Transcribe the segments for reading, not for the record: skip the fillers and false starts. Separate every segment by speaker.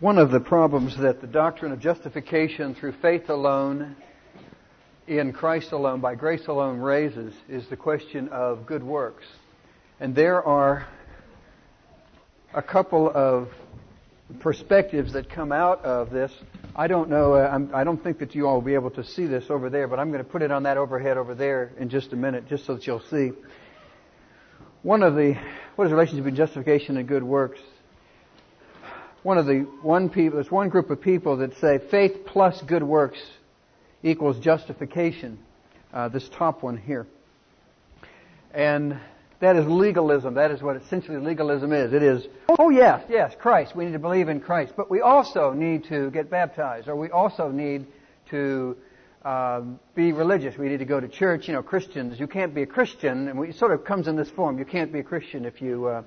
Speaker 1: One of the problems that the doctrine of justification through faith alone, in Christ alone, by grace alone raises is the question of good works. And there are a couple of perspectives that come out of this. I don't know, I don't think that you all will be able to see this over there, but I'm going to put it on that overhead over there in just a minute, just so that you'll see. What is the relationship between justification and good works? There's one group of people that say faith plus good works equals justification. This top one here. And that is legalism. That is what essentially legalism is. It is, yes, Christ. We need to believe in Christ. But we also need to get baptized. Or we also need to be religious. We need to go to church. Christians, you can't be a Christian. And it sort of comes in this form. You can't be a Christian if you,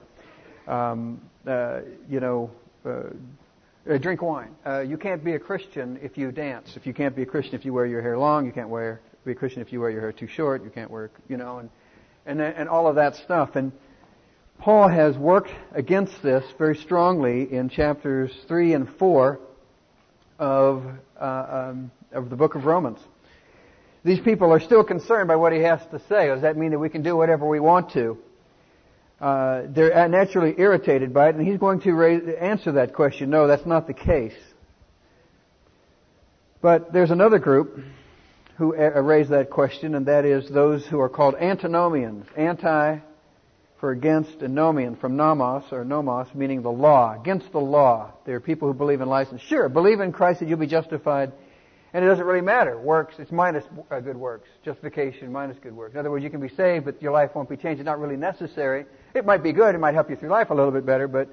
Speaker 1: drink wine. You can't be a Christian if you dance. If you can't be a Christian if you wear your hair long. You can't be a Christian if you wear your hair too short. You can't wear, and all of that stuff. And Paul has worked against this very strongly in chapters 3 and 4 of the book of Romans. These people are still concerned by what he has to say. Does that mean that we can do whatever we want to? They're naturally irritated by it, and he's going to answer that question. No, that's not the case. But there's another group who raise that question, and that is those who are called antinomians. Anti for against, and nomian from nomos, or nomos, meaning the law, against the law. There are people who believe in license. Sure, believe in Christ that you'll be justified, and it doesn't really matter. Works, it's minus good works. Justification minus good works. In other words, you can be saved, but your life won't be changed. It's not really necessary. It might be good. It might help you through life a little bit better, but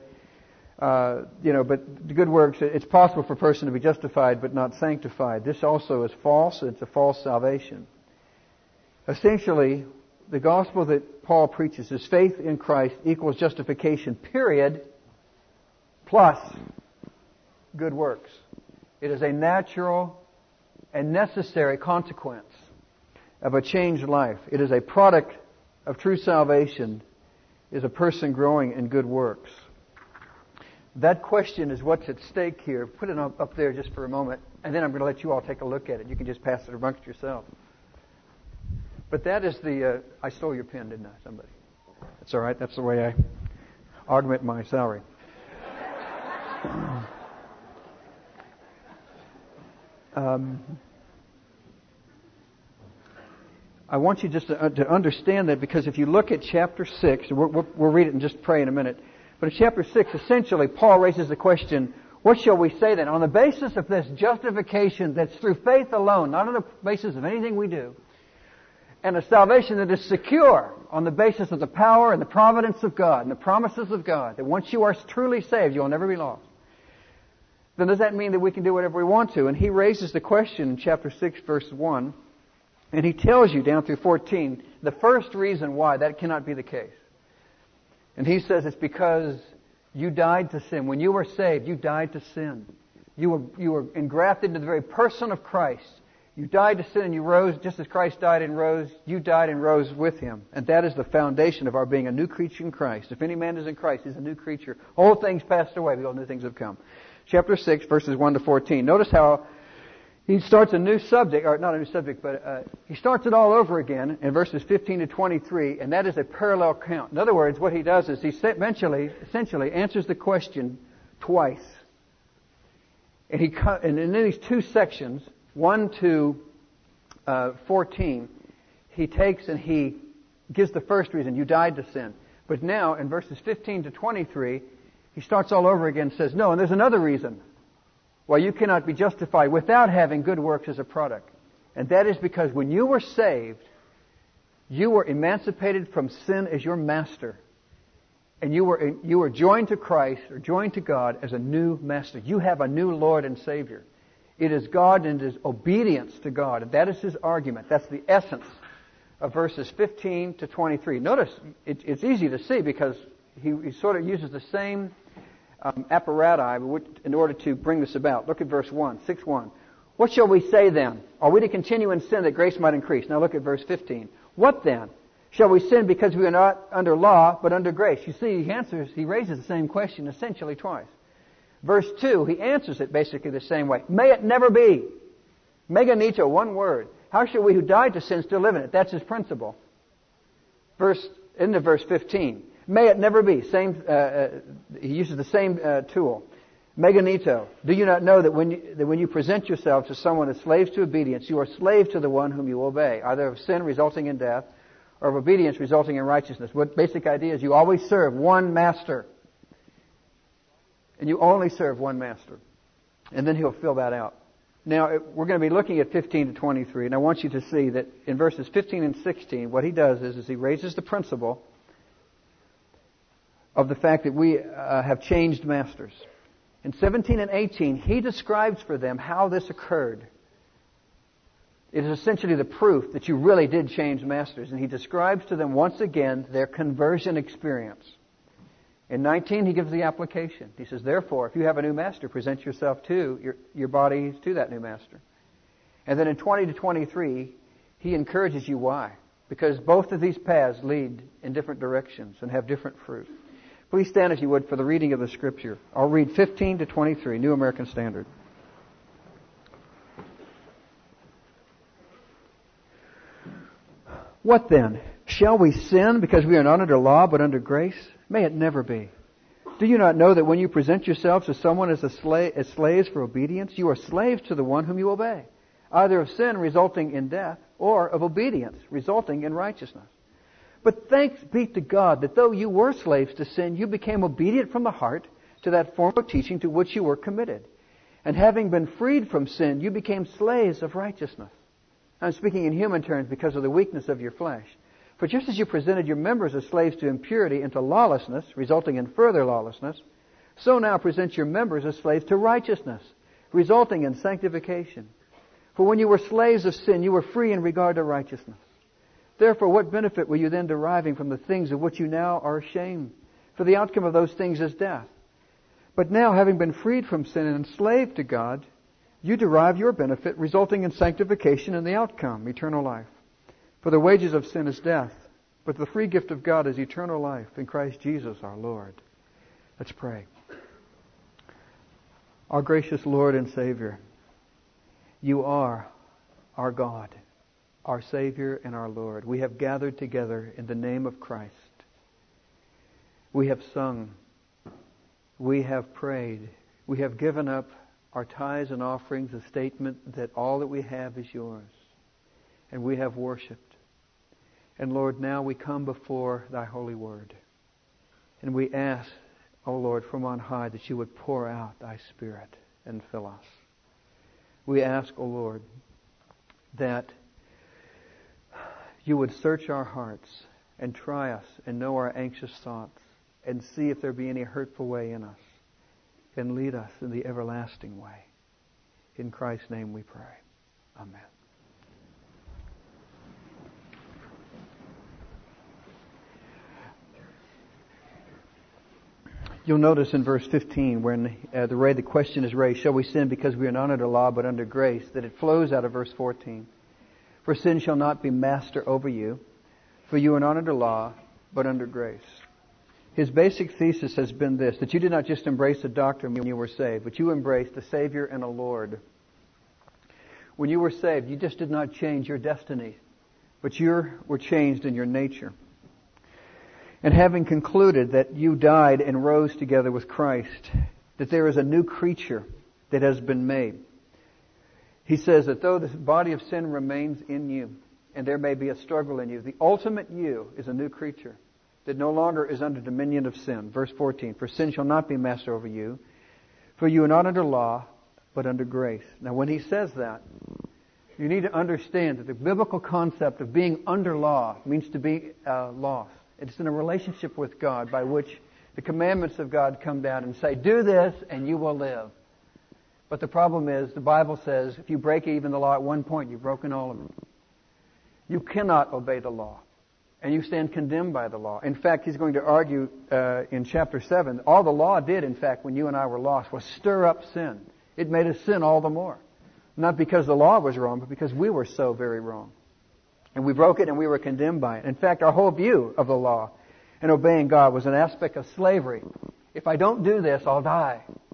Speaker 1: the good works, it's possible for a person to be justified but not sanctified. This also is false. It's a false salvation. Essentially, the gospel that Paul preaches is faith in Christ equals justification, period, plus good works. It is a natural and necessary consequence of a changed life. It is a product of true salvation, is a person growing in good works. That question is what's at stake here. Put it up there just for a moment, and then I'm going to let you all take a look at it. You can just pass it amongst yourself. But that is I stole your pen, didn't I, somebody? That's all right. That's the way I augment my salary. I want you just to understand that, because if you look at chapter 6, we'll read it and just pray in a minute. But in chapter 6, essentially, Paul raises the question, what shall we say then? On the basis of this justification that's through faith alone, not on the basis of anything we do, and a salvation that is secure on the basis of the power and the providence of God and the promises of God, that once you are truly saved, you'll never be lost. Then does that mean that we can do whatever we want to? And he raises the question in chapter 6, verse 1, and he tells you down through 14 the first reason why that cannot be the case. And he says it's because you died to sin. When you were saved, you died to sin. You were engrafted into the very person of Christ. You died to sin and you rose just as Christ died and rose. You died and rose with Him. And that is the foundation of our being a new creature in Christ. If any man is in Christ, he's a new creature. Old things passed away, behold, new things have come. Chapter 6, verses 1 to 14. Notice how he starts a new subject, or not a new subject, but he starts it all over again in verses 15 to 23, and that is a parallel count. In other words, what he does is he essentially answers the question twice. And in these two sections, 1 to 14, he takes and he gives the first reason, you died to sin. But now, in verses 15 to 23, he starts all over again and says, no, and there's another reason why you cannot be justified without having good works as a product. And that is because when you were saved, you were emancipated from sin as your master. And you were joined to Christ, or joined to God as a new master. You have a new Lord and Savior. It is God and it is obedience to God. And that is his argument. That's the essence of verses 15 to 23. Notice, it's easy to see because he sort of uses the same apparatus in order to bring this about. Look at verse 1, 6:1. What shall we say then? Are we to continue in sin that grace might increase? Now look at verse 15. What then? Shall we sin because we are not under law, but under grace? You see, he raises the same question essentially twice. Verse 2, he answers it basically the same way. May it never be. Meganito, one word. How shall we who died to sin still live in it? That's his principle. Into verse 15. May it never be. He uses the same tool. Meganito, do you not know that when you present yourselves to someone as slaves to obedience, you are slave to the one whom you obey, either of sin resulting in death or of obedience resulting in righteousness? What basic idea is you always serve one master. And you only serve one master. And then he'll fill that out. Now, we're going to be looking at 15 to 23, and I want you to see that in verses 15 and 16, what he does is he raises the principle of the fact that we have changed masters. In 17 and 18, he describes for them how this occurred. It is essentially the proof that you really did change masters, and he describes to them once again their conversion experience. In 19, he gives the application. He says, therefore, if you have a new master, present yourself to your body to that new master. And then in 20 to 23, he encourages you why. Because both of these paths lead in different directions and have different fruit. Please stand, if you would, for the reading of the Scripture. I'll read 15 to 23, New American Standard. What then? Shall we sin because we are not under law but under grace? May it never be. Do you not know that when you present yourselves to someone as slaves for obedience, you are slaves to the one whom you obey, either of sin resulting in death or of obedience resulting in righteousness? But thanks be to God that though you were slaves to sin, you became obedient from the heart to that form of teaching to which you were committed. And having been freed from sin, you became slaves of righteousness. I'm speaking in human terms because of the weakness of your flesh. For just as you presented your members as slaves to impurity and to lawlessness, resulting in further lawlessness, so now present your members as slaves to righteousness, resulting in sanctification. For when you were slaves of sin, you were free in regard to righteousness. Therefore, what benefit were you then deriving from the things of which you now are ashamed? For the outcome of those things is death. But now, having been freed from sin and enslaved to God, you derive your benefit, resulting in sanctification and the outcome, eternal life. For the wages of sin is death, but the free gift of God is eternal life in Christ Jesus our Lord. Let's pray. Our gracious Lord and Savior, you are our God, our Savior and our Lord. We have gathered together in the name of Christ. We have sung. We have prayed. We have given up our tithes and offerings, a statement that all that we have is yours. And we have worshipped. And Lord, now we come before Thy holy word. And we ask, O Lord, from on high that you would pour out Thy Spirit and fill us. We ask, O Lord, that you would search our hearts and try us and know our anxious thoughts and see if there be any hurtful way in us and lead us in the everlasting way. In Christ's name we pray. Amen. You'll notice in verse 15 when the question is raised, shall we sin because we are not under law but under grace, that it flows out of verse 14. For sin shall not be master over you, for you are not under law but under grace. His basic thesis has been this, that you did not just embrace a doctrine when you were saved, but you embraced a Savior and a Lord. When you were saved, you just did not change your destiny, but you were changed in your nature. And having concluded that you died and rose together with Christ, that there is a new creature that has been made. He says that though the body of sin remains in you, and there may be a struggle in you, the ultimate you is a new creature that no longer is under dominion of sin. Verse 14, for sin shall not be master over you, for you are not under law, but under grace. Now when he says that, you need to understand that the biblical concept of being under law means to be lost. It's in a relationship with God by which the commandments of God come down and say, do this and you will live. But the problem is, the Bible says, if you break even the law at one point, you've broken all of them. You cannot obey the law. And you stand condemned by the law. In fact, he's going to argue in chapter 7, all the law did, in fact, when you and I were lost, was stir up sin. It made us sin all the more. Not because the law was wrong, but because we were so very wrong. And we broke it and we were condemned by it. In fact, our whole view of the law and obeying God was an aspect of slavery. If I don't do this, I'll die.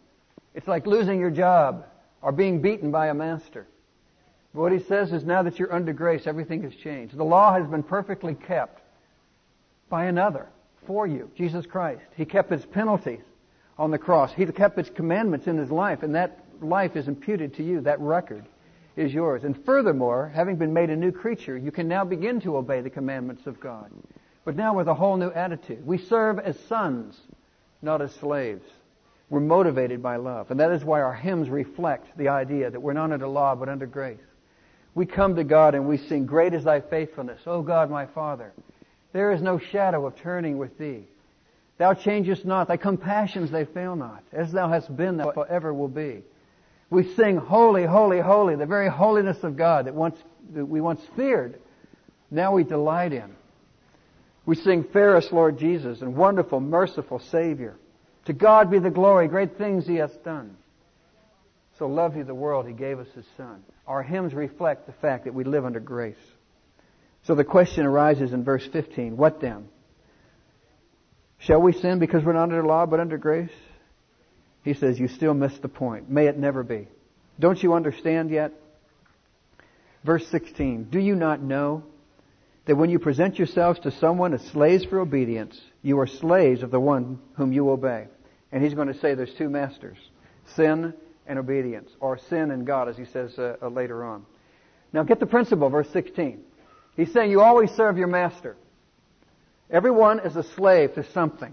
Speaker 1: It's like losing your job or being beaten by a master. But what he says is now that you're under grace, everything has changed. The law has been perfectly kept by another for you, Jesus Christ. He kept its penalties on the cross. He kept its commandments in His life, and that life is imputed to you. That record is yours. And furthermore, having been made a new creature, you can now begin to obey the commandments of God. But now with a whole new attitude. We serve as sons, not as slaves. We're motivated by love. And that is why our hymns reflect the idea that we're not under law but under grace. We come to God and we sing, "Great is thy faithfulness, O God my Father. There is no shadow of turning with thee. Thou changest not, thy compassions they fail not. As thou hast been, thou forever will be." We sing, "Holy, holy, holy," the very holiness of God that we once feared, now we delight in. We sing, "Fairest Lord Jesus," and "Wonderful, merciful Savior. To God be the glory, great things He hath done. So loved He the world, He gave us His Son." Our hymns reflect the fact that we live under grace. So the question arises in verse 15, what then? Shall we sin because we're not under law but under grace? He says, you still miss the point. May it never be. Don't you understand yet? Verse 16, do you not know that when you present yourselves to someone as slaves for obedience, you are slaves of the one whom you obey? And he's going to say there's two masters, sin and obedience, or sin and God, as he says later on. Now get the principle, verse 16. He's saying you always serve your master. Everyone is a slave to something.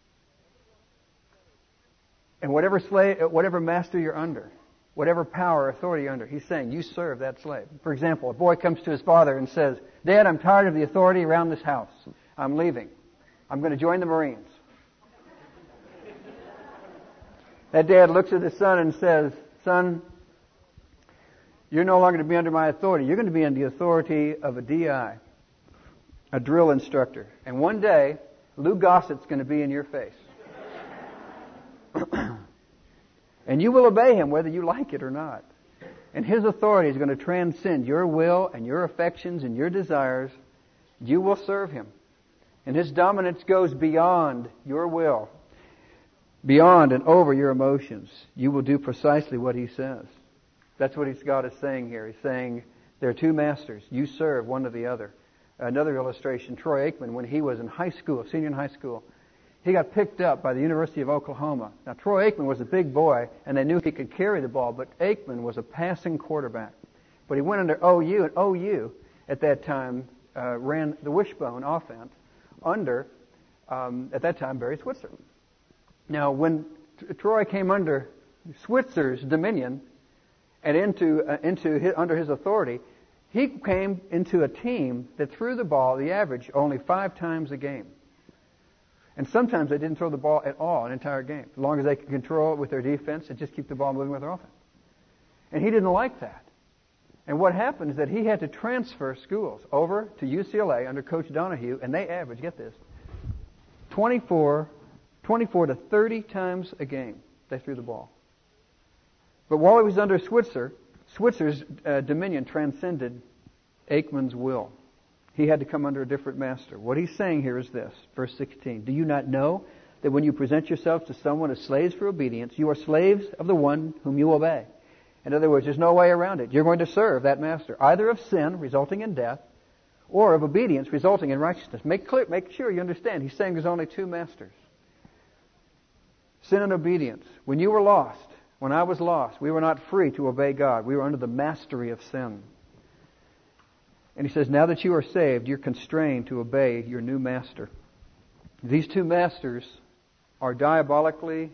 Speaker 1: And whatever master you're under, whatever power or authority you're under, he's saying you serve that slave. For example, a boy comes to his father and says, "Dad, I'm tired of the authority around this house. I'm leaving. I'm going to join the Marines." That dad looks at his son and says, "Son, you're no longer to be under my authority. You're going to be under the authority of a DI, a drill instructor. And one day, Lou Gossett's going to be in your face. And you will obey him whether you like it or not. And his authority is going to transcend your will and your affections and your desires. You will serve him. And his dominance goes beyond your will, beyond and over your emotions. You will do precisely what he says." That's what God is saying here. He's saying there are two masters. You serve one or the other. Another illustration, Troy Aikman, when he was in high school, senior in high school, he got picked up by the University of Oklahoma. Now, Troy Aikman was a big boy, and they knew he could carry the ball, but Aikman was a passing quarterback. But he went under OU, and OU, at that time, ran the wishbone offense under, at that time, Barry Switzer. Now, when Troy came under Switzer's dominion and under his authority, he came into a team that threw the ball, the average, only 5 times a game. And sometimes they didn't throw the ball at all an entire game. As long as they could control it with their defense and just keep the ball moving with their offense. And he didn't like that. And what happened is that he had to transfer schools over to UCLA under Coach Donahue, and they averaged, get this, 24 to 30 times a game they threw the ball. But while he was under Switzer's dominion transcended Aikman's will. He had to come under a different master. What he's saying here is this, verse 16. Do you not know that when you present yourselves to someone as slaves for obedience, you are slaves of the one whom you obey? In other words, there's no way around it. You're going to serve that master, either of sin, resulting in death, or of obedience, resulting in righteousness. Make sure you understand. He's saying there's only two masters. Sin and obedience. When you were lost, when I was lost, we were not free to obey God. We were under the mastery of sin. And he says, now that you are saved, you're constrained to obey your new master. These two masters are diametrically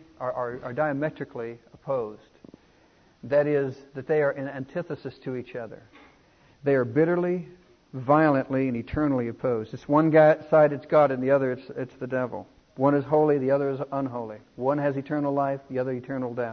Speaker 1: opposed. That is, that they are in antithesis to each other. They are bitterly, violently, and eternally opposed. It's one side it's God, and the other it's the devil. One is holy, the other is unholy. One has eternal life, the other eternal death.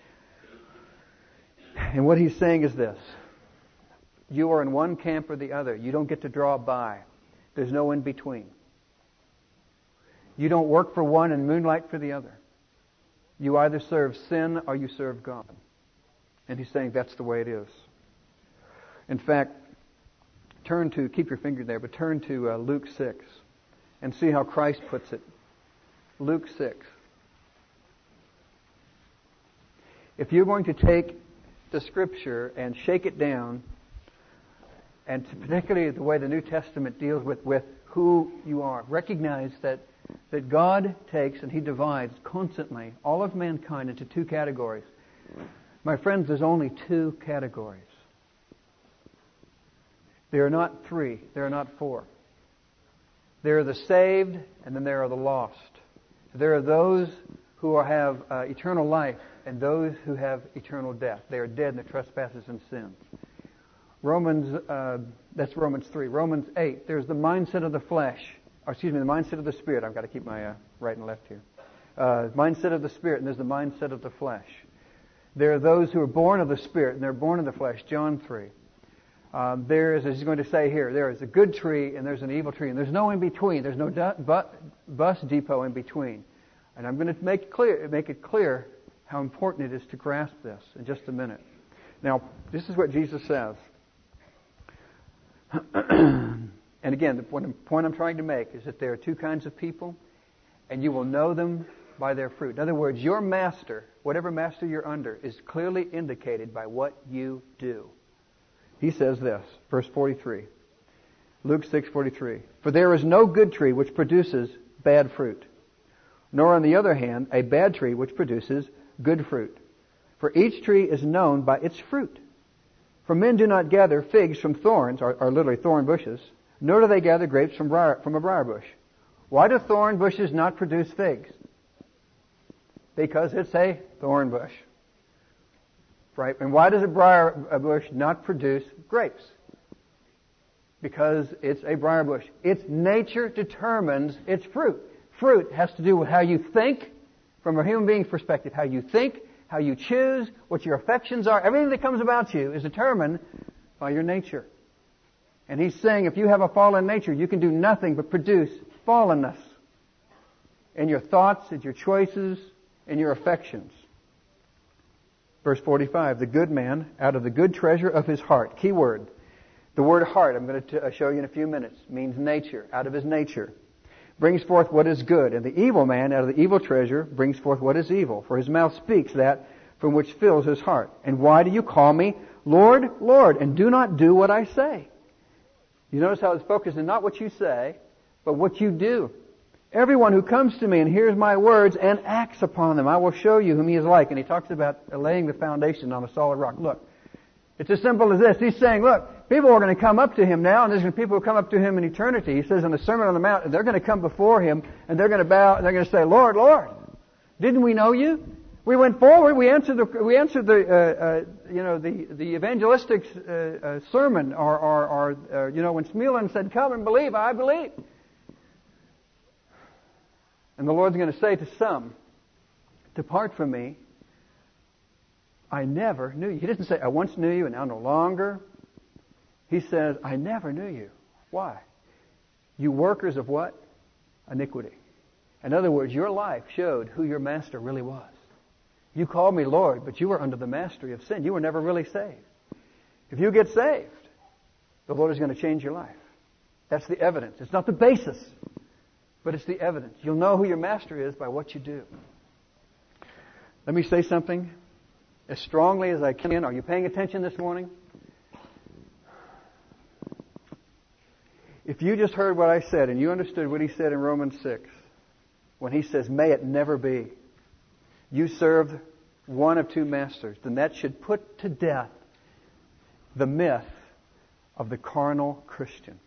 Speaker 1: And what he's saying is this. You are in one camp or the other. You don't get to draw by. There's no in between. You don't work for one and moonlight for the other. You either serve sin or you serve God. And he's saying that's the way it is. In fact, keep your finger there, but turn to Luke 6 and see how Christ puts it. Luke 6. If you're going to take the Scripture and shake it down, and particularly the way the New Testament deals with who you are, recognize that God takes and He divides constantly all of mankind into two categories. My friends, there's only two categories. There are not three. There are not four. There are the saved, and then there are the lost. There are those who have eternal life, and those who have eternal death. They are dead in their trespasses and sins. That's Romans 3. Romans 8, there's the mindset of the flesh. The mindset of the Spirit. I've got to keep my right and left here. Mindset of the Spirit, and there's the mindset of the flesh. There are those who are born of the Spirit, and they're born of the flesh. John 3. There is, as he's going to say here, there is a good tree, and there's an evil tree, and there's no in between. There's no bus depot in between. And I'm going to make it clear how important it is to grasp this in just a minute. Now, this is what Jesus says. And again, the point I'm trying to make is that there are two kinds of people, and you will know them by their fruit. In other words, your master, whatever master you're under, is clearly indicated by what you do. He says this, verse 43, Luke 6:43. For there is no good tree which produces bad fruit, nor on the other hand a bad tree which produces good fruit. For each tree is known by its fruit. For men do not gather figs from thorns, or literally thorn bushes, nor do they gather grapes from a briar bush. Why do thorn bushes not produce figs? Because it's a thorn bush. Right? And why does a briar bush not produce grapes? Because it's a briar bush. Its nature determines its fruit. Fruit has to do with how you think, from a human being's perspective, how you think, how you choose, what your affections are. Everything that comes about you is determined by your nature. And he's saying if you have a fallen nature, you can do nothing but produce fallenness in your thoughts, in your choices, in your affections. Verse 45, the good man, out of the good treasure of his heart. Key word. The word heart, I'm going to show you in a few minutes, means nature, out of his nature. Brings forth what is good. And the evil man, out of the evil treasure, brings forth what is evil. For his mouth speaks that from which fills his heart. And why do you call me Lord, Lord, and do not do what I say? You notice how it's focused on not what you say, but what you do. Everyone who comes to me and hears my words and acts upon them, I will show you whom he is like. And he talks about laying the foundation on a solid rock. Look, it's as simple as this. He's saying, look, people are going to come up to him now, and there's going to be people who come up to him in eternity. He says in the Sermon on the Mount, they're going to come before him, and they're going to bow, and they're going to say, Lord, Lord, didn't we know you? We went forward, we answered the evangelistic sermon, or when Smealand said, come and believe, I believe. And the Lord's going to say to some, depart from me, I never knew you. He doesn't say, I once knew you and now no longer. He says, I never knew you. Why? You workers of what? Iniquity. In other words, your life showed who your master really was. You called me Lord, but you were under the mastery of sin. You were never really saved. If you get saved, the Lord is going to change your life. That's the evidence. It's not the basis, but it's the evidence. You'll know who your master is by what you do. Let me say something as strongly as I can. Are you paying attention this morning? If you just heard what I said and you understood what he said in Romans 6, when he says, may it never be, you serve one of two masters, then that should put to death the myth of the carnal Christian.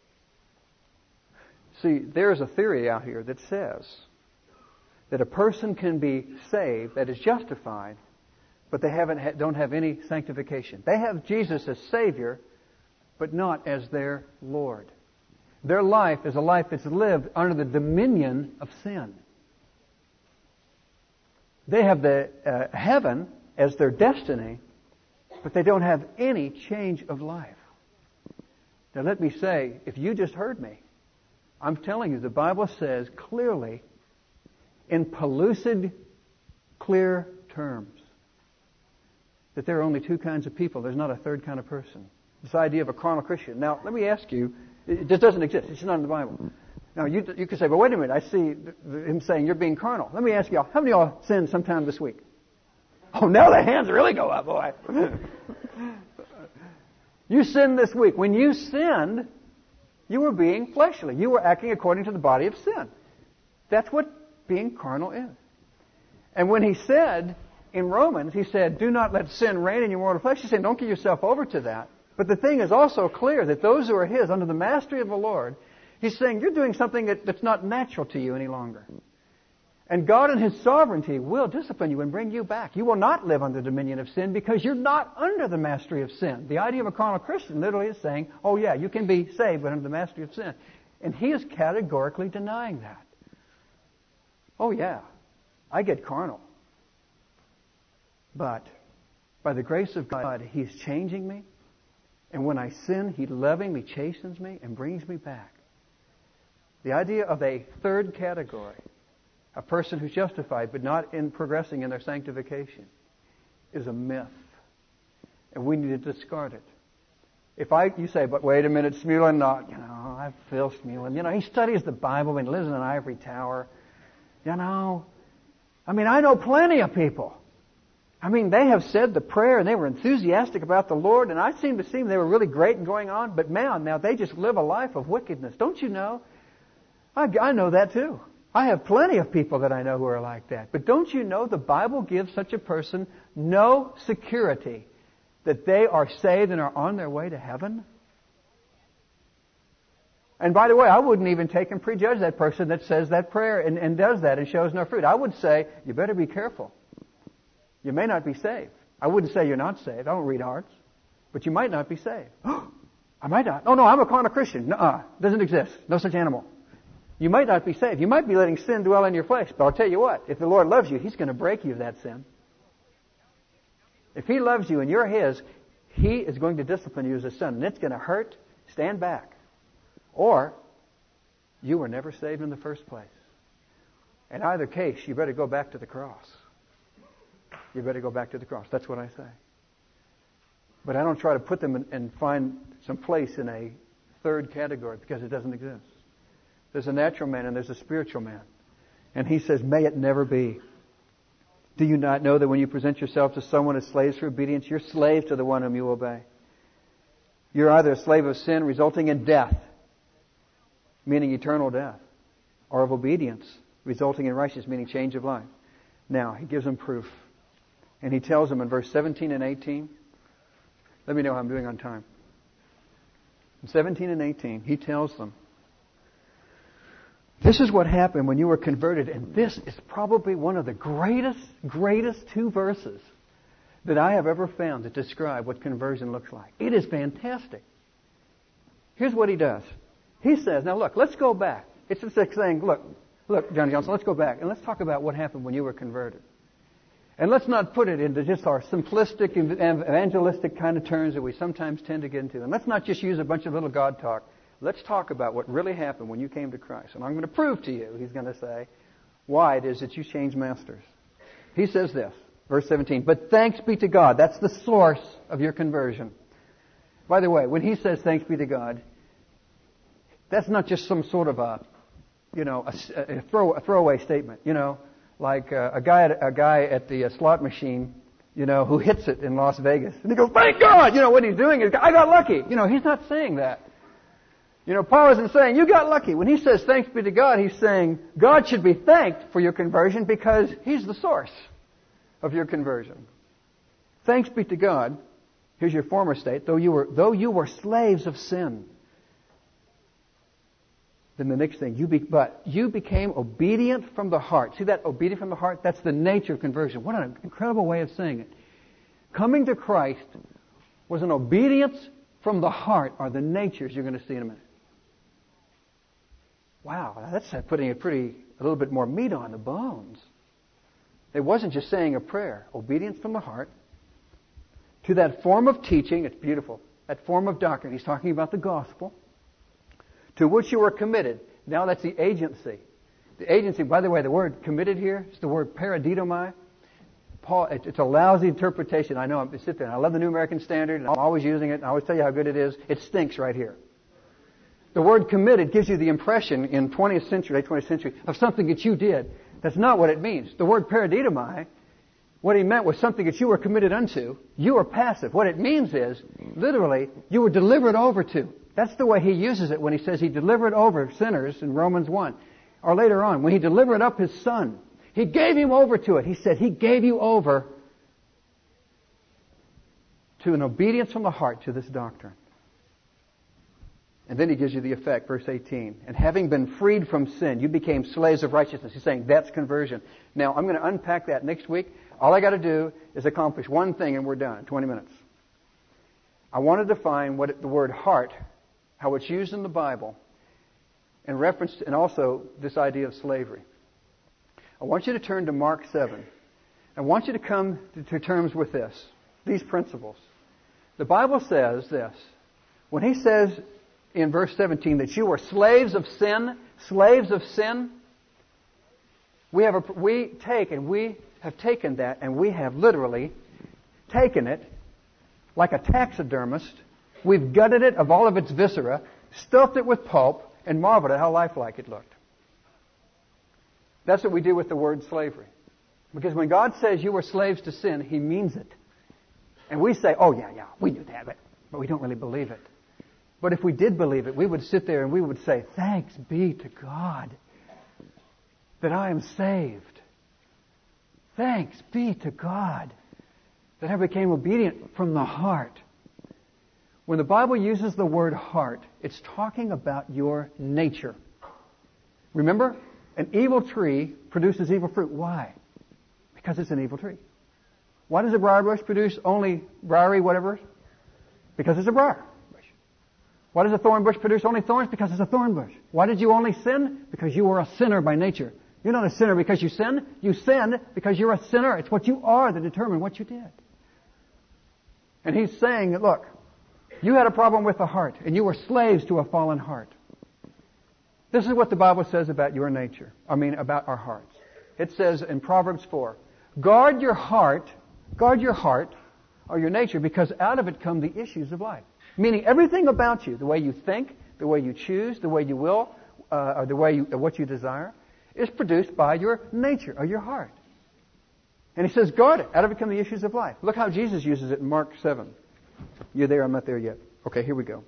Speaker 1: See, there's a theory out here that says that a person can be saved, that is justified, but they don't have any sanctification. They have Jesus as Savior, but not as their Lord. Their life is a life that's lived under the dominion of sin. They have the heaven as their destiny, but they don't have any change of life. Now let me say, if you just heard me, I'm telling you, the Bible says clearly, in pellucid, clear terms, that there are only two kinds of people. There's not a third kind of person. This idea of a carnal Christian. Now, let me ask you, it just doesn't exist. It's not in the Bible. Now, you could say, well, wait a minute. I see him saying you're being carnal. Let me ask y'all, how many of y'all sinned sometime this week? Oh, now the hands really go up, boy. You sinned this week. When you sinned, you were being fleshly. You were acting according to the body of sin. That's what being carnal is. And when he said in Romans, he said, do not let sin reign in your mortal flesh. He's saying, don't give yourself over to that. But the thing is also clear that those who are his, under the mastery of the Lord, he's saying, you're doing something that's not natural to you any longer. And God in His sovereignty will discipline you and bring you back. You will not live under the dominion of sin because you're not under the mastery of sin. The idea of a carnal Christian literally is saying, oh yeah, you can be saved but under the mastery of sin. And he is categorically denying that. Oh yeah, I get carnal. But by the grace of God, He's changing me. And when I sin, He lovingly chastens me and brings me back. The idea of a third category, a person who's justified but not in progressing in their sanctification, is a myth. And we need to discard it. You say, but wait a minute, Smulin, I feel Smulin. He studies the Bible and lives in an ivory tower. I know plenty of people. They have said the prayer and they were enthusiastic about the Lord, and I seem to see they were really great and going on, but man, now they just live a life of wickedness. Don't you know? I know that too. I have plenty of people that I know who are like that. But don't you know the Bible gives such a person no security that they are saved and are on their way to heaven? And by the way, I wouldn't even take and prejudge that person that says that prayer and does that and shows no fruit. I would say, you better be careful. You may not be saved. I wouldn't say you're not saved. I don't read hearts. But you might not be saved. I might not. Oh no, I'm a carnal Christian. Nuh-uh. Doesn't exist. No such animal. You might not be saved. You might be letting sin dwell in your flesh. But I'll tell you what, if the Lord loves you, He's going to break you of that sin. If He loves you and you're His, He is going to discipline you as a son. And it's going to hurt. Stand back. Or, you were never saved in the first place. In either case, you better go back to the cross. You better go back to the cross. That's what I say. But I don't try to put them and find some place in a third category because it doesn't exist. There's a natural man and there's a spiritual man. And he says, may it never be. Do you not know that when you present yourself to someone as slaves for obedience, you're slaves to the one whom you obey? You're either a slave of sin resulting in death, meaning eternal death, or of obedience resulting in righteousness, meaning change of life. Now, he gives them proof. And he tells them in verse 17 and 18, let me know how I'm doing on time. In 17 and 18, he tells them, this is what happened when you were converted, and this is probably one of the greatest two verses that I have ever found that describe what conversion looks like. It is fantastic. Here's what he does. He says, now look, let's go back. It's just like saying, look, Johnny Johnson, let's go back and let's talk about what happened when you were converted. And let's not put it into just our simplistic evangelistic kind of terms that we sometimes tend to get into. And let's not just use a bunch of little God talk. Let's talk about what really happened when you came to Christ. And I'm going to prove to you, he's going to say, why it is that you changed masters. He says this, verse 17, but thanks be to God. That's the source of your conversion. By the way, when he says thanks be to God, that's not just some sort of a throwaway statement. Like a guy at the slot machine, who hits it in Las Vegas. And he goes, thank God! What he's doing is, I got lucky. He's not saying that. Paul isn't saying, you got lucky. When he says thanks be to God, he's saying God should be thanked for your conversion because He's the source of your conversion. Thanks be to God. Here's your former state. Though you were slaves of sin. Then the next thing, you became obedient from the heart. See that obedient from the heart? That's the nature of conversion. What an incredible way of saying it. Coming to Christ was an obedience from the heart, are the natures you're going to see in a minute. Wow, that's putting a little bit more meat on the bones. It wasn't just saying a prayer. Obedience from the heart to that form of teaching. It's beautiful. That form of doctrine. He's talking about the gospel. To which you were committed. Now that's the agency. The agency, by the way, the word committed here is the word paradidomai. Paul, it's a lousy interpretation. I know. I sit there and I love the New American Standard and I'm always using it and I always tell you how good it is. It stinks right here. The word committed gives you the impression in 20th century, late 20th century, of something that you did. That's not what it means. The word paradidomai What he meant was something that you were committed unto. You were passive. What it means is, literally, you were delivered over to. That's the way he uses it when he says he delivered over sinners in Romans 1. Or later on, when he delivered up his son, he gave him over to it. He said he gave you over to an obedience from the heart to this doctrine. And then he gives you the effect, verse 18. And having been freed from sin, you became slaves of righteousness. He's saying that's conversion. Now, I'm going to unpack that next week. All I got to do is accomplish one thing and we're done in 20 minutes. I want to define what the word heart, how it's used in the Bible, in reference to, and also this idea of slavery. I want you to turn to Mark 7. I want you to come to terms with this, these principles. The Bible says this. When he says in verse 17 that you were slaves of sin, we have taken that and we have literally taken it like a taxidermist. We've gutted it of all of its viscera, stuffed it with pulp, and marveled at how lifelike it looked. That's what we do with the word slavery. Because when God says you were slaves to sin, He means it. And we say, oh yeah, we knew that, but we don't really believe it. But if we did believe it, we would sit there and we would say, thanks be to God that I am saved. Thanks be to God that I became obedient from the heart. When the Bible uses the word heart, it's talking about your nature. Remember, an evil tree produces evil fruit. Why? Because it's an evil tree. Why does a briar bush produce only briary whatever? Because it's a briar bush. Why does a thorn bush produce only thorns? Because it's a thorn bush. Why did you only sin? Because you were a sinner by nature. You're not a sinner because you sin. You sin because you're a sinner. It's what you are that determines what you did. And he's saying that, look, you had a problem with the heart, and you were slaves to a fallen heart. This is what the Bible says about your nature. About our hearts. It says in Proverbs 4, guard your heart, or your nature, because out of it come the issues of life. Meaning everything about you, the way you think, the way you choose, the way you will, or what you desire, is produced by your nature, or your heart. And he says, guard it. Out of it come the issues of life. Look how Jesus uses it in Mark 7. You're there, I'm not there yet. Okay, here we go.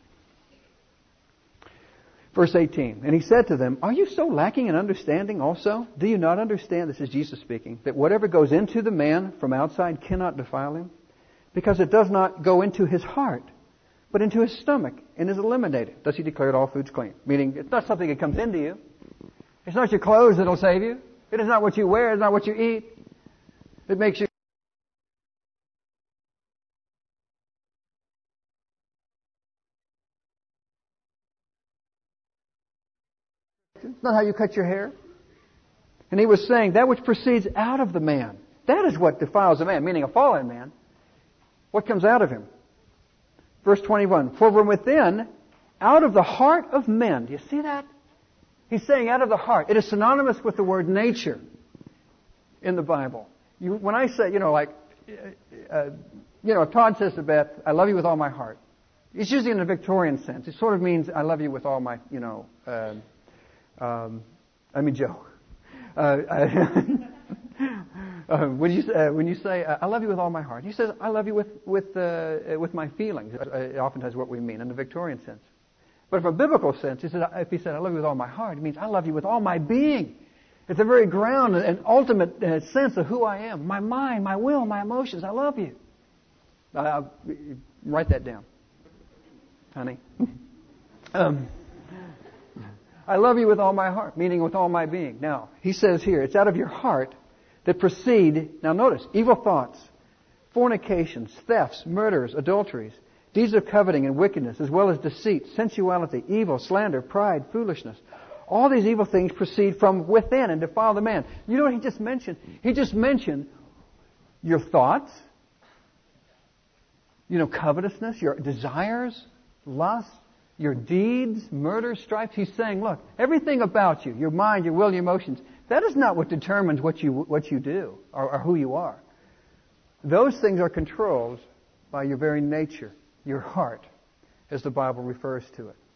Speaker 1: Verse 18, and he said to them, are you so lacking in understanding also? Do you not understand, this is Jesus speaking, that whatever goes into the man from outside cannot defile him? Because it does not go into his heart, but into his stomach, and is eliminated. Thus he declared all foods clean. Meaning, it's not something that comes into you. It's not your clothes that'll save you. It is not what you wear. It's not what you eat. It makes you... It's not how you cut your hair. And he was saying that which proceeds out of the man, that is what defiles a man, meaning a fallen man. What comes out of him? Verse 21, for from within, out of the heart of men, do you see that? He's saying out of the heart. It is synonymous with the word nature in the Bible. When I say, if Todd says to Beth, I love you with all my heart, it's usually in a Victorian sense. It sort of means I love you with all my, Joe. When you say I love you with all my heart, he says I love you with my feelings. Oftentimes what we mean in the Victorian sense. But from a biblical sense, if he said I love you with all my heart, it means I love you with all my being. It's a very ground and ultimate sense of who I am. My mind, my will, my emotions. I love you. Write that down, honey. I love you with all my heart, meaning with all my being. Now, he says here, it's out of your heart that proceed, now notice, evil thoughts, fornications, thefts, murders, adulteries, deeds of coveting and wickedness, as well as deceit, sensuality, evil, slander, pride, foolishness. All these evil things proceed from within and defile the man. You know what he just mentioned? He just mentioned your thoughts, covetousness, your desires, lust, your deeds, murder, strife. He's saying, look, everything about you, your mind, your will, your emotions, that is not what determines what you do or who you are. Those things are controlled by your very nature, your heart, as the Bible refers to it.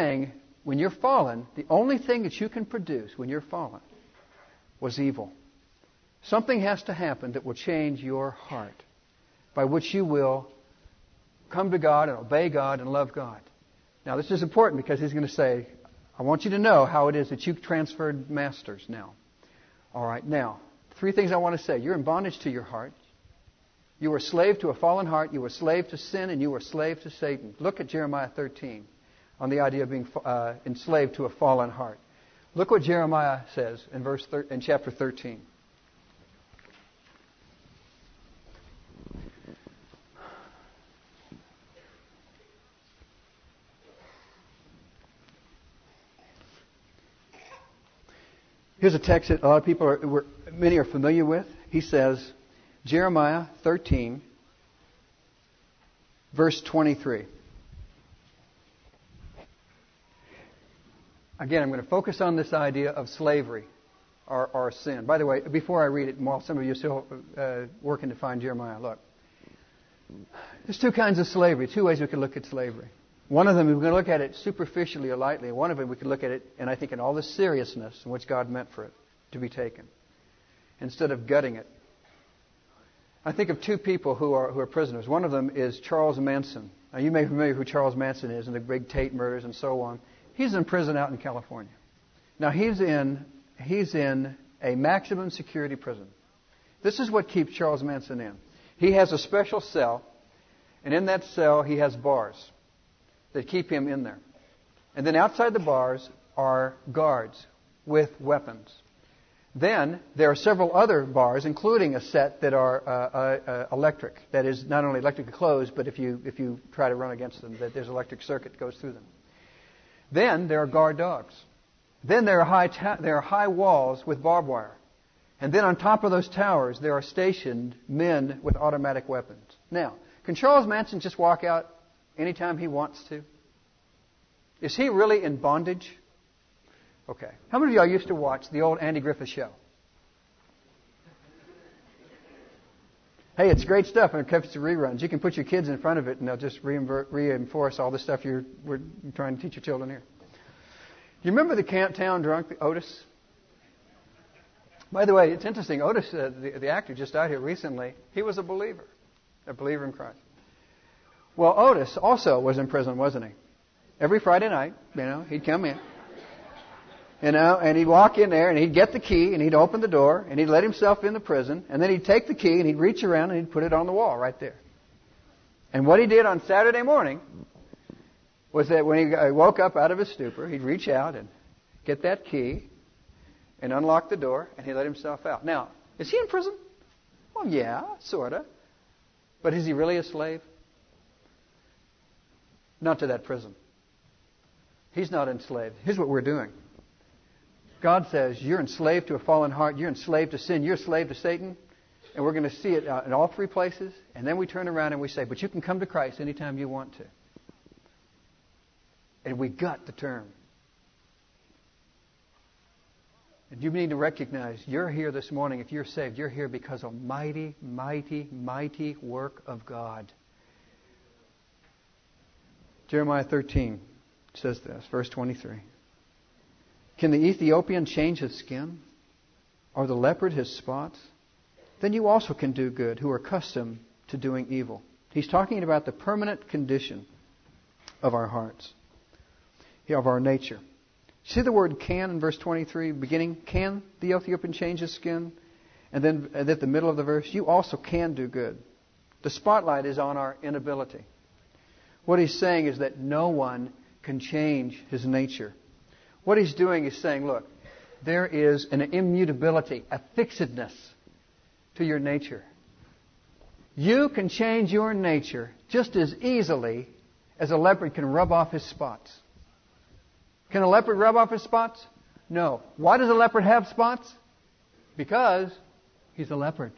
Speaker 1: saying, when you're fallen, the only thing that you can produce when you're fallen was evil. Something has to happen that will change your heart, by which you will come to God and obey God and love God. Now, this is important because he's going to say, I want you to know how it is that you've transferred masters now. All right, now, 3 things I want to say. You're in bondage to your heart. You were a slave to a fallen heart. You were a slave to sin, and you were a slave to Satan. Look at Jeremiah 13 on the idea of being enslaved to a fallen heart. Look what Jeremiah says in chapter 13. Here's a text that a lot of people many are familiar with. He says, Jeremiah 13, verse 23. Again, I'm going to focus on this idea of slavery or sin. By the way, before I read it, while some of you are still working to find Jeremiah, look. There's 2 kinds of slavery, 2 ways we can look at slavery. One of them, we're going to look at it superficially or lightly. One of them, we can look at it, and I think in all the seriousness in which God meant for it to be taken, instead of gutting it. I think of 2 people who are prisoners. One of them is Charles Manson. Now, you may be familiar who Charles Manson is and the big Tate murders and so on. He's in prison out in California. Now, he's in a maximum security prison. This is what keeps Charles Manson in. He has a special cell, and in that cell he has bars that keep him in there. And then outside the bars are guards with weapons. Then there are several other bars, including a set that are electric. That is, not only electrically closed, but if you try to run against them, that there's an electric circuit that goes through them. Then there are guard dogs. Then there are high walls with barbed wire. And then on top of those towers, there are stationed men with automatic weapons. Now, can Charles Manson just walk out anytime he wants to? Is he really in bondage? Okay. How many of y'all used to watch the old Andy Griffith Show? Hey, it's great stuff when it comes to reruns. You can put your kids in front of it and they'll just reinforce all the stuff we're trying to teach your children here. You remember the town drunk, Otis? By the way, it's interesting. Otis, the actor, just died here recently. He was a believer in Christ. Well, Otis also was in prison, wasn't he? Every Friday night, he'd come in. And he'd walk in there and he'd get the key and he'd open the door and he'd let himself in the prison. And then he'd take the key and he'd reach around and he'd put it on the wall right there. And what he did on Saturday morning was that when he woke up out of his stupor, he'd reach out and get that key and unlock the door and he'd let himself out. Now, is he in prison? Well, yeah, sort of. But is he really a slave? Not to that prison. He's not enslaved. Here's what we're doing. God says, you're enslaved to a fallen heart. You're enslaved to sin. You're a slave to Satan. And we're going to see it in all 3 places. And then we turn around and we say, but you can come to Christ anytime you want to. And we gut the term. And you need to recognize you're here this morning. If you're saved, you're here because of mighty, mighty, mighty work of God. Jeremiah 13 says this, verse 23. Can the Ethiopian change his skin? Or the leopard his spots? Then you also can do good, who are accustomed to doing evil. He's talking about the permanent condition of our hearts, of our nature. See the word can in verse 23, beginning, can the Ethiopian change his skin? And then at the middle of the verse, you also can do good. The spotlight is on our inability. What he's saying is that no one can change his nature. What he's doing is saying, look, there is an immutability, a fixedness to your nature. You can change your nature just as easily as a leopard can rub off his spots. Can a leopard rub off his spots? No. Why does a leopard have spots? Because he's a leopard.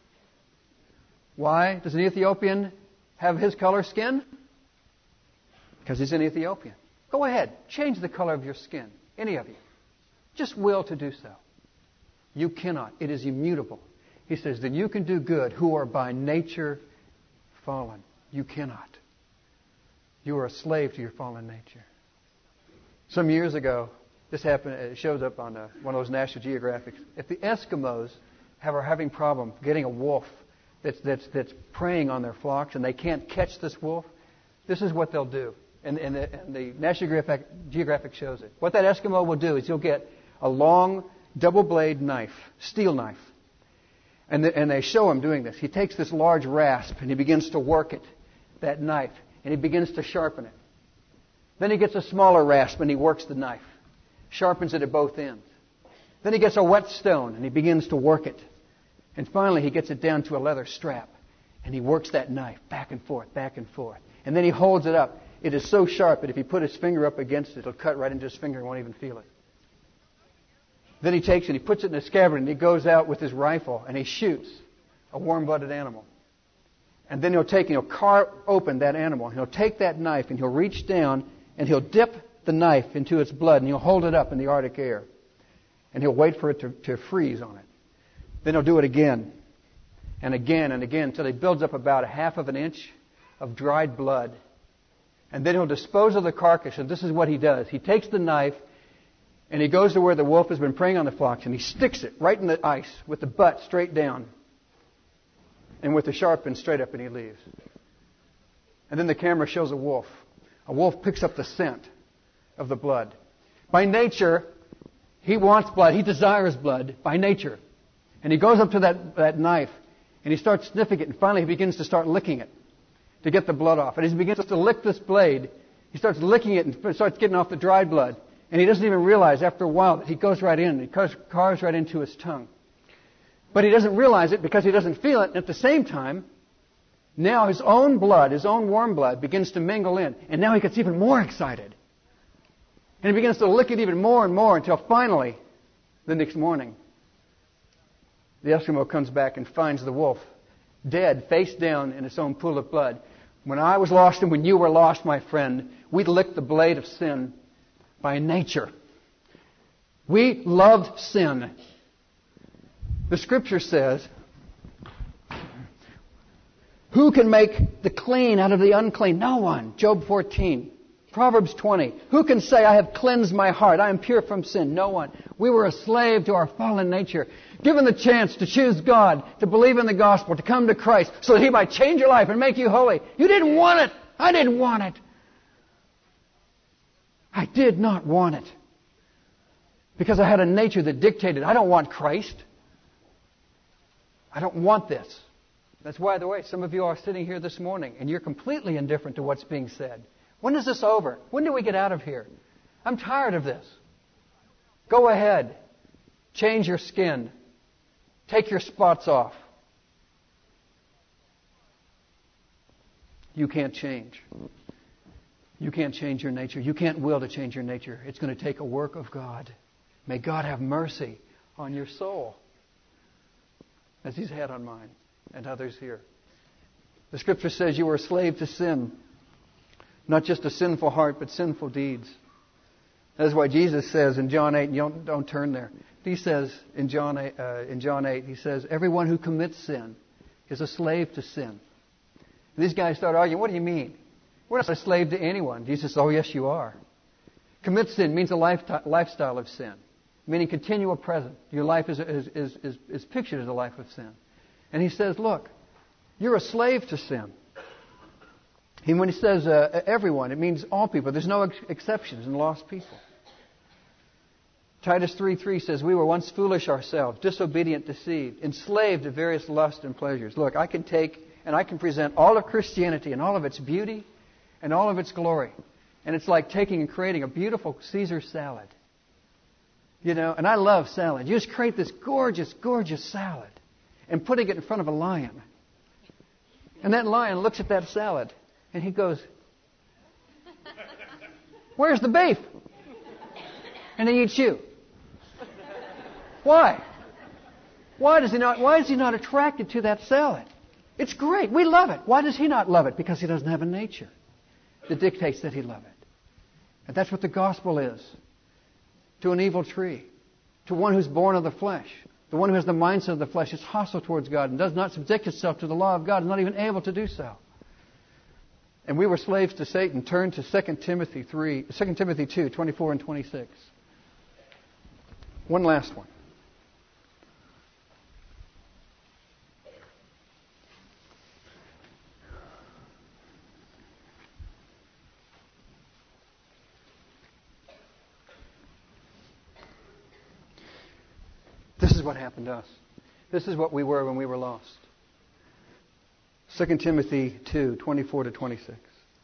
Speaker 1: Why does an Ethiopian have his color skin? Because he's an Ethiopian. Go ahead. Change the color of your skin. Any of you. Just will to do so. You cannot. It is immutable. He says, then you can do good who are by nature fallen. You cannot. You are a slave to your fallen nature. Some years ago, this happened. It shows up on one of those National Geographics. If the Eskimos are having problem getting a wolf that's preying on their flocks, and they can't catch this wolf, this is what they'll do. And the National Geographic shows it. What that Eskimo will do is he'll get a long double-blade knife, steel knife, and they show him doing this. He takes this large rasp and he begins to work it, that knife, and he begins to sharpen it. Then he gets a smaller rasp and he works the knife, sharpens it at both ends. Then he gets a whetstone and he begins to work it. And finally he gets it down to a leather strap and he works that knife back and forth, back and forth. And then he holds it up. It is so sharp that if he put his finger up against it, it'll cut right into his finger and won't even feel it. Then he takes it, he puts it in a scabbard, and he goes out with his rifle and he shoots a warm-blooded animal. And then he'll carve open that animal. He'll take that knife and he'll reach down and he'll dip the knife into its blood and he'll hold it up in the Arctic air. And he'll wait for it to freeze on it. Then he'll do it again and again and again until he builds up about a half of an inch of dried blood. And then he'll dispose of the carcass, and this is what he does. He takes the knife, and he goes to where the wolf has been preying on the flocks, and he sticks it right in the ice with the butt straight down, and with the sharp end straight up, and he leaves. And then the camera shows a wolf. A wolf picks up the scent of the blood. By nature, he wants blood. He desires blood by nature. And he goes up to that knife, and he starts sniffing it, and finally he begins to start licking it to get the blood off. And as he begins to lick this blade, he starts licking it and starts getting off the dried blood. And he doesn't even realize after a while that he goes right in and he carves right into his tongue. But he doesn't realize it because he doesn't feel it. And at the same time, now his own blood, his own warm blood, begins to mingle in. And now he gets even more excited. And he begins to lick it even more and more until finally, the next morning, the Eskimo comes back and finds the wolf dead, face down in its own pool of blood. When I was lost and when you were lost, my friend, we licked the blade of sin by nature. We loved sin. The Scripture says, who can make the clean out of the unclean? No one. Job 14. Proverbs 20. Who can say, I have cleansed my heart, I am pure from sin? No one. We were a slave to our fallen nature. Given the chance to choose God, to believe in the gospel, to come to Christ, so that He might change your life and make you holy. You didn't want it. I didn't want it. I did not want it. Because I had a nature that dictated, I don't want Christ. I don't want this. That's why, by the way, some of you are sitting here this morning and you're completely indifferent to what's being said. When is this over? When do we get out of here? I'm tired of this. Go ahead. Change your skin. Take your spots off. You can't change. You can't change your nature. You can't will to change your nature. It's going to take a work of God. May God have mercy on your soul, as He's had on mine and others here. The Scripture says you were a slave to sin. Not just a sinful heart, but sinful deeds. That's why Jesus says in John 8, and don't turn there. He says in John 8, He says, everyone who commits sin is a slave to sin. And these guys start arguing, what do you mean? We're not a slave to anyone. Jesus says, oh yes you are. Commit sin means a lifestyle of sin, meaning continual present. Your life is pictured as a life of sin. And He says, look, you're a slave to sin. And when He says everyone, it means all people. There's no exceptions in lost people. Titus 3:3 says, we were once foolish ourselves, disobedient, deceived, enslaved to various lusts and pleasures. Look, I can take and I can present all of Christianity and all of its beauty and all of its glory. And it's like taking and creating a beautiful Caesar salad. You know, and I love salad. You just create this gorgeous, gorgeous salad and putting it in front of a lion. And that lion looks at that salad and he goes, where's the beef? And he eats you. Why? Why is he not attracted to that salad? It's great. We love it. Why does he not love it? Because he doesn't have a nature that dictates that he love it. And that's what the gospel is to an evil tree, to one who's born of the flesh. The one who has the mindset of the flesh is hostile towards God and does not subject itself to the law of God, is not even able to do so. and we were slaves to Satan, turn to 2 Timothy 2, 24 and 26. One last one. This is what happened to us. This is what we were when we were lost. 2 Timothy 2, 24 to 26.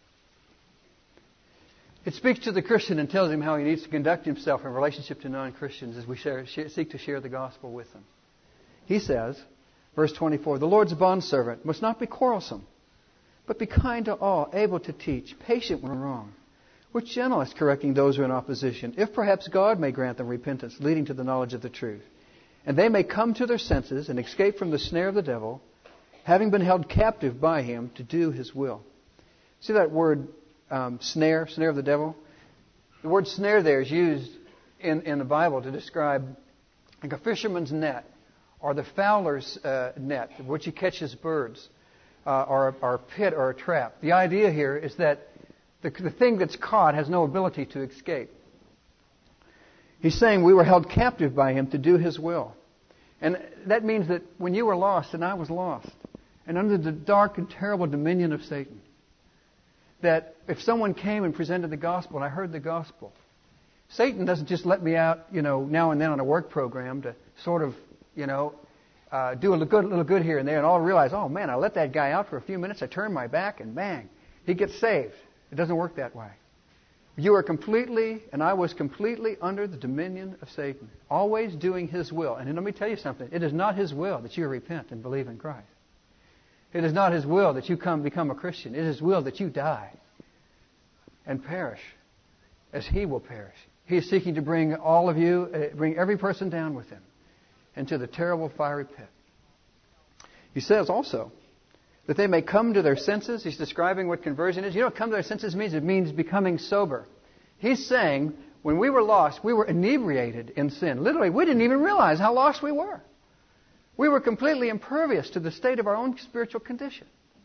Speaker 1: It speaks to the Christian and tells him how he needs to conduct himself in relationship to non-Christians as we seek to share the gospel with them. He says, verse 24, the Lord's bondservant must not be quarrelsome, but be kind to all, able to teach, patient when wrong, with gentleness correcting those who are in opposition, if perhaps God may grant them repentance, leading to the knowledge of the truth. And they may come to their senses and escape from the snare of the devil, having been held captive by him to do his will. See that word snare of the devil? The word snare there is used in the Bible to describe like a fisherman's net or the fowler's net, which he catches birds, or a pit or a trap. The idea here is that the thing that's caught has no ability to escape. He's saying we were held captive by him to do his will. And that means that when you were lost and I was lost, and under the dark and terrible dominion of Satan, that if someone came and presented the gospel and I heard the gospel, Satan doesn't just let me out, now and then on a work program to sort of, do a little good here and there, and all realize, oh man, I let that guy out for a few minutes, I turn my back, and bang, he gets saved. It doesn't work that way. You are completely, and I was completely under the dominion of Satan, always doing his will. And let me tell you something. It is not his will that you repent and believe in Christ. It is not his will that you become a Christian. It is his will that you die and perish as he will perish. He is seeking to bring all of you, bring every person down with him into the terrible fiery pit. He says also that they may come to their senses. He's describing what conversion is. You know what come to their senses means? It means becoming sober. He's saying when we were lost, we were inebriated in sin. Literally, we didn't even realize how lost we were. We were completely impervious to the state of our own spiritual condition.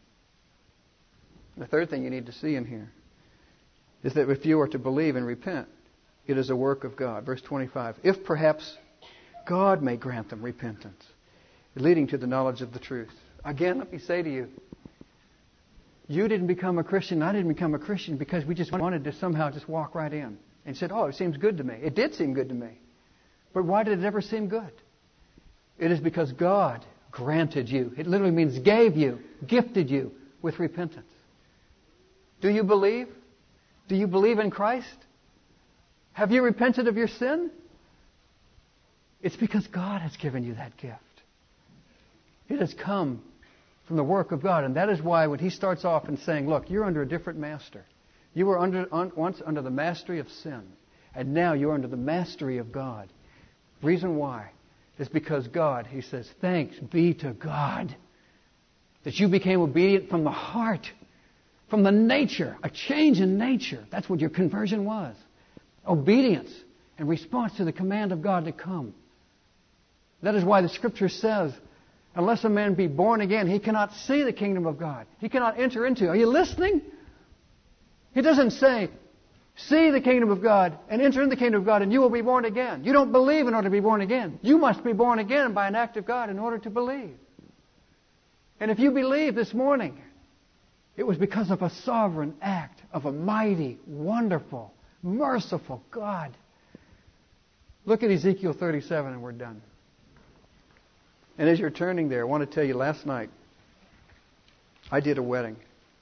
Speaker 1: The third thing you need to see in here is that if you are to believe and repent, it is a work of God. Verse 25, if perhaps God may grant them repentance, leading to the knowledge of the truth. Again, let me say to you, you didn't become a Christian, I didn't become a Christian because we just wanted to somehow just walk right in and said, oh, it seems good to me. It did seem good to me. But why did it ever seem good? It is because God granted you. It literally means gave you, gifted you with repentance. Do you believe? Do you believe in Christ? Have you repented of your sin? It's because God has given you that gift. It has come from the work of God. And that is why when he starts off and saying, look, you're under a different master. You were once under the mastery of sin. And now you're under the mastery of God. Reason why is because God, he says, thanks be to God that you became obedient from the heart, from the nature, a change in nature. That's what your conversion was. Obedience and response to the command of God to come. That is why the Scripture says, unless a man be born again, he cannot see the kingdom of God. He cannot enter into it. Are you listening? He doesn't say, see the kingdom of God and enter into the kingdom of God and you will be born again. You don't believe in order to be born again. You must be born again by an act of God in order to believe. And if you believe this morning, it was because of a sovereign act of a mighty, wonderful, merciful God. Look at Ezekiel 37 and we're done. And as you're turning there, I want to tell you, last night, I did a wedding.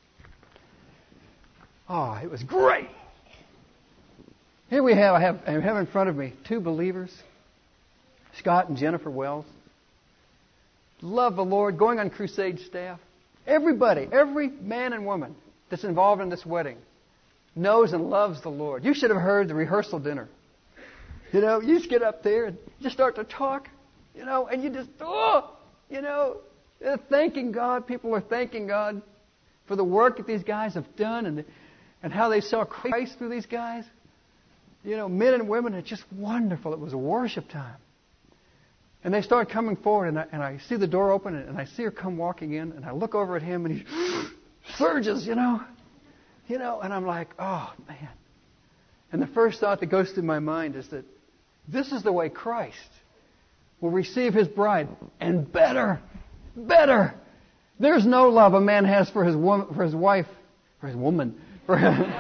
Speaker 1: Oh, it was great. Here we have, I have in front of me two believers, Scott and Jennifer Wells. Love the Lord, going on crusade staff. Everybody, every man and woman that's involved in this wedding knows and loves the Lord. You should have heard the rehearsal dinner. You just get up there and just start to talk. And you just, they're thanking God. People are thanking God for the work that these guys have done and how they saw Christ through these guys. Men and women, it's just wonderful. It was a worship time. And they start coming forward, and I see the door open, and I see her come walking in, and I look over at him, and he surges, And I'm like, oh, man. And the first thought that goes through my mind is that this is the way Christ will receive His bride. And better. There's no love a man has for his wife, for his woman, for him.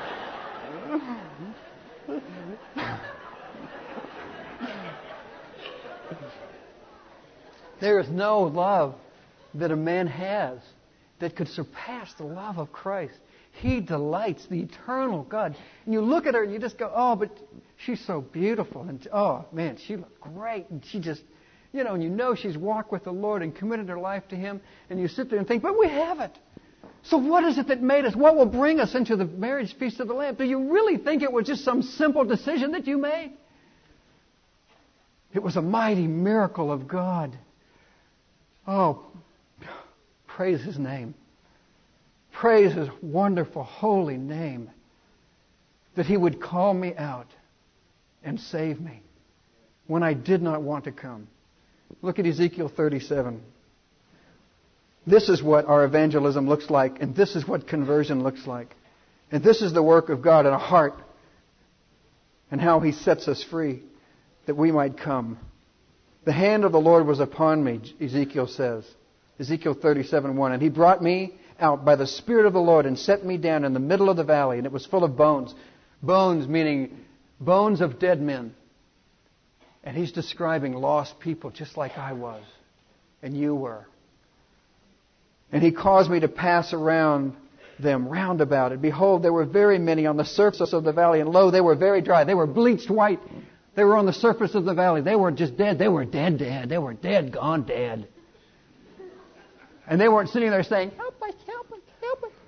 Speaker 1: There is no love that a man has that could surpass the love of Christ. He delights, the eternal God. And you look at her and you just go, oh, but she's so beautiful. And oh, man, she looked great. And she just, and she's walked with the Lord and committed her life to Him. And you sit there and think, but we haven't. So what is it that made us? What will bring us into the marriage feast of the Lamb? Do you really think it was just some simple decision that you made? It was a mighty miracle of God. Oh, praise His name. Praise His wonderful, holy name. That He would call me out and save me when I did not want to come. Look at Ezekiel 37. This is what our evangelism looks like, and this is what conversion looks like. And this is the work of God in our heart, and how He sets us free that we might come. The hand of the Lord was upon me, Ezekiel says. Ezekiel 37:1. And He brought me out by the Spirit of the Lord and set me down in the middle of the valley, and it was full of bones. Bones meaning bones of dead men. And He's describing lost people just like I was and you were. And He caused me to pass around them round about. And behold, there were very many on the surface of the valley, and lo, they were very dry. They were bleached white. They were on the surface of the valley. They were just dead. They were dead. They were dead, gone dead. And they weren't sitting there saying, help us, help us, help us.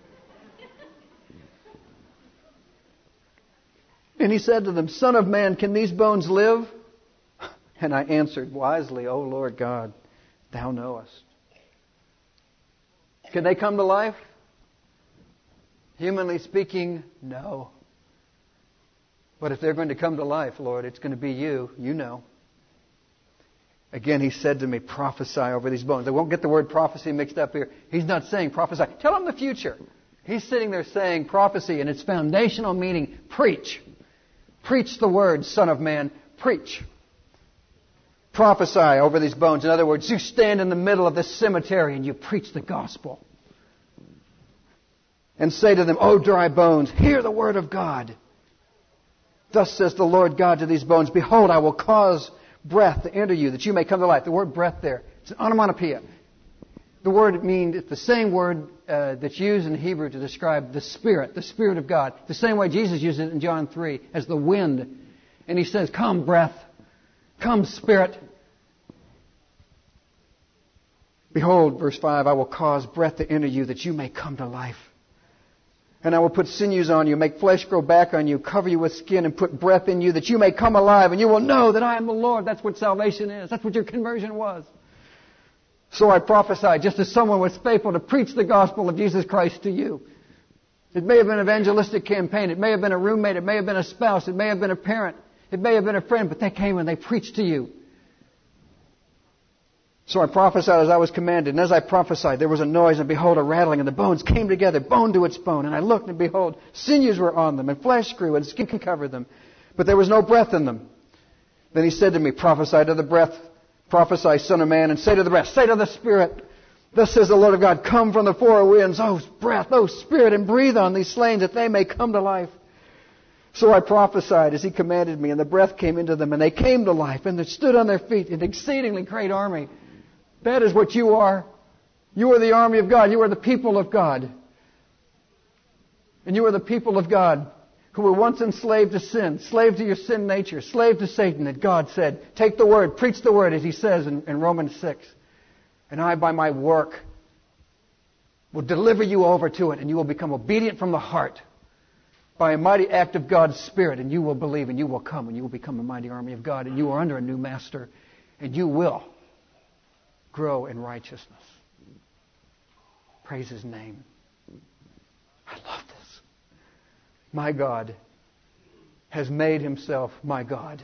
Speaker 1: And He said to them, Son of man, can these bones live? And I answered wisely, O Lord God, Thou knowest. Can they come to life? Humanly speaking, no. But if they're going to come to life, Lord, it's going to be You. You know. Again, He said to me, prophesy over these bones. They won't get the word prophecy mixed up here. He's not saying prophesy. Tell them the future. He's sitting there saying prophecy, and its foundational meaning, preach. Preach the word, Son of man. Preach. Prophesy over these bones. In other words, you stand in the middle of this cemetery and you preach the gospel. And say to them, O dry bones, hear the word of God. Thus says the Lord God to these bones, Behold, I will cause breath to enter you, that you may come to life. The word breath there, it's an onomatopoeia. The word means, it's the same word that's used in Hebrew to describe the Spirit of God. The same way Jesus used it in John 3 as the wind. And He says, come breath, come Spirit. Behold, verse 5, I will cause breath to enter you, that you may come to life. And I will put sinews on you, make flesh grow back on you, cover you with skin, and put breath in you, that you may come alive, and you will know that I am the Lord. That's what salvation is. That's what your conversion was. So I prophesied, just as someone was faithful to preach the gospel of Jesus Christ to you. It may have been an evangelistic campaign. It may have been a roommate. It may have been a spouse. It may have been a parent. It may have been a friend, but they came and they preached to you. So I prophesied as I was commanded, and as I prophesied, there was a noise, and behold, a rattling, and the bones came together, bone to its bone. And I looked, and behold, sinews were on them, and flesh grew, and skin covered them. But there was no breath in them. Then He said to me, prophesy to the breath, prophesy, Son of man, and say to the breath, say to the Spirit, thus says the Lord of God, come from the four winds, O breath, O Spirit, and breathe on these slain, that they may come to life. So I prophesied as He commanded me, and the breath came into them, and they came to life, and they stood on their feet, an exceedingly great army. That is what you are. You are the army of God. You are the people of God. And you are the people of God who were once enslaved to sin, slave to your sin nature, slave to Satan, that God said, take the word, preach the word, as He says in Romans 6. And I, by my work, will deliver you over to it, and you will become obedient from the heart by a mighty act of God's Spirit, and you will believe, and you will come, and you will become a mighty army of God, and you are under a new master, and you will grow in righteousness. Praise His name. I love this. My God has made Himself my God.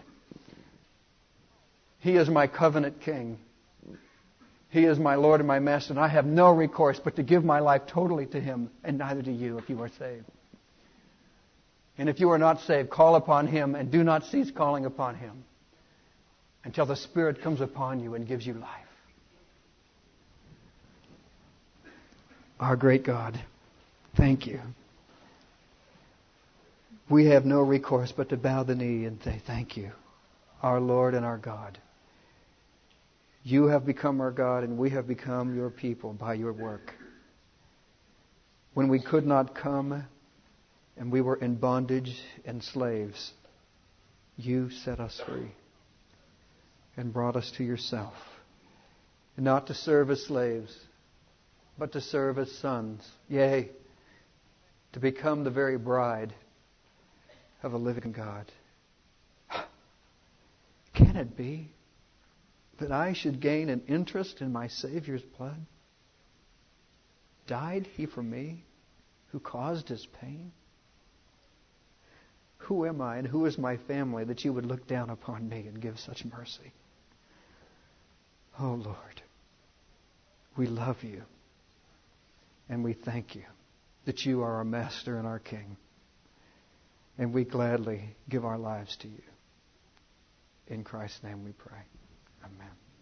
Speaker 1: He is my covenant King. He is my Lord and my Master, and I have no recourse but to give my life totally to Him, and neither do you if you are saved. And if you are not saved, call upon Him and do not cease calling upon Him until the Spirit comes upon you and gives you life. Our great God, thank you. We have no recourse but to bow the knee and say thank you, our Lord and our God. You have become our God and we have become your people by your work. When we could not come and we were in bondage and slaves, you set us free and brought us to yourself. And not to serve as slaves, but to serve as sons. Yea, to become the very bride of a living God. Can it be that I should gain an interest in my Savior's blood? Died He for me, who caused His pain? Who am I and who is my family that you would look down upon me and give such mercy? Oh Lord, we love you and we thank you that you are our Master and our King. And we gladly give our lives to you. In Christ's name we pray. Amen.